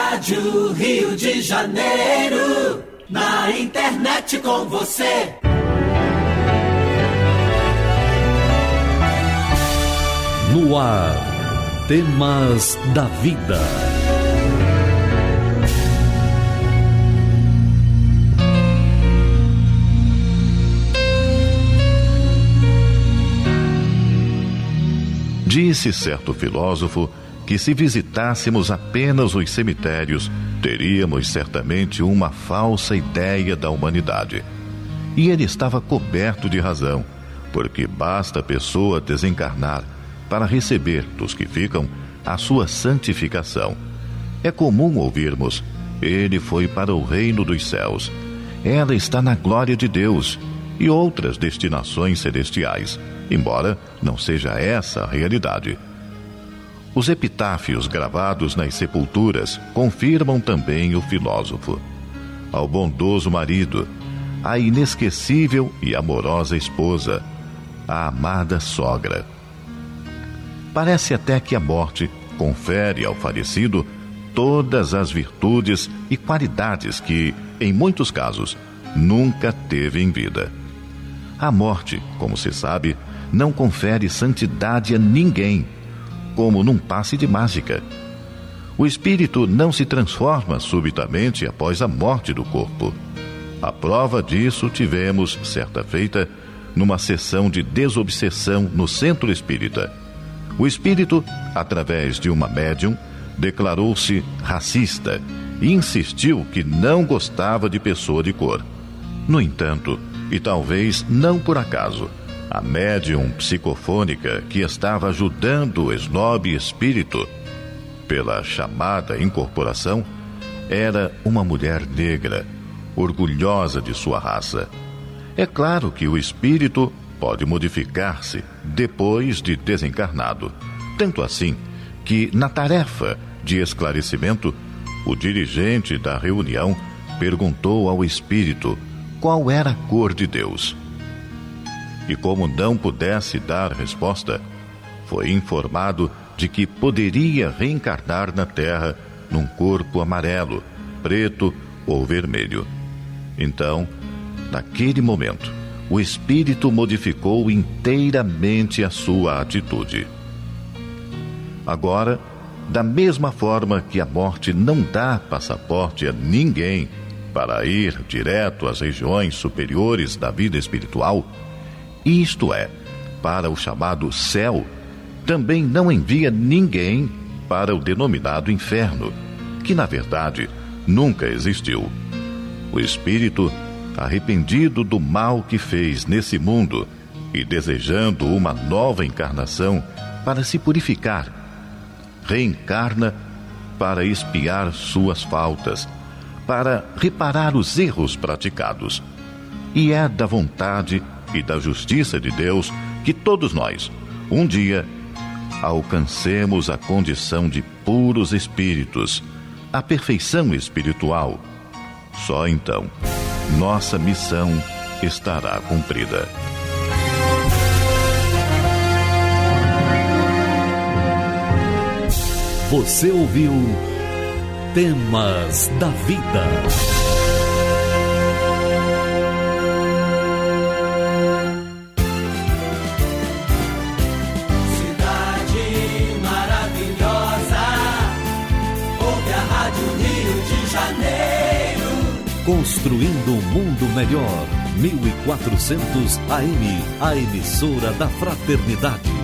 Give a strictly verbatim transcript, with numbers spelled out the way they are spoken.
Rádio Rio de Janeiro, na internet com você. No ar, Temas da Vida. Disse certo filósofo que se visitássemos apenas os cemitérios, teríamos certamente uma falsa ideia da humanidade. E ele estava coberto de razão, porque basta a pessoa desencarnar para receber dos que ficam a sua santificação. É comum ouvirmos: ele foi para o reino dos céus, ela está na glória de Deus, e outras destinações celestiais, embora não seja essa a realidade. Os epitáfios gravados nas sepulturas confirmam também o filósofo. Ao bondoso marido, à inesquecível e amorosa esposa, à amada sogra. Parece até que a morte confere ao falecido todas as virtudes e qualidades que, em muitos casos, nunca teve em vida. A morte, como se sabe, não confere santidade a ninguém, como num passe de mágica. O espírito não se transforma subitamente após a morte do corpo. A prova disso tivemos, certa feita, numa sessão de desobsessão no Centro Espírita. O espírito, através de uma médium, declarou-se racista e insistiu que não gostava de pessoa de cor. No entanto, e talvez não por acaso, a médium psicofônica que estava ajudando o esnobe espírito pela chamada incorporação era uma mulher negra, orgulhosa de sua raça. É claro que o espírito pode modificar-se depois de desencarnado, tanto assim que, na tarefa de esclarecimento, o dirigente da reunião perguntou ao espírito qual era a cor de Deus. E como não pudesse dar resposta, foi informado de que poderia reencarnar na Terra num corpo amarelo, preto ou vermelho. Então, naquele momento, o espírito modificou inteiramente a sua atitude. Agora, da mesma forma que a morte não dá passaporte a ninguém para ir direto às regiões superiores da vida espiritual, isto é, para o chamado céu, também não envia ninguém para o denominado inferno, que na verdade nunca existiu. O espírito, arrependido do mal que fez nesse mundo e desejando uma nova encarnação para se purificar, reencarna para expiar suas faltas, para reparar os erros praticados. E é da vontade e da justiça de Deus que todos nós, um dia, alcancemos a condição de puros espíritos, a perfeição espiritual. Só então, nossa missão estará cumprida. Você ouviu Temas da Vida. Construindo um mundo melhor. mil e quatrocentos A M, a emissora da Fraternidade.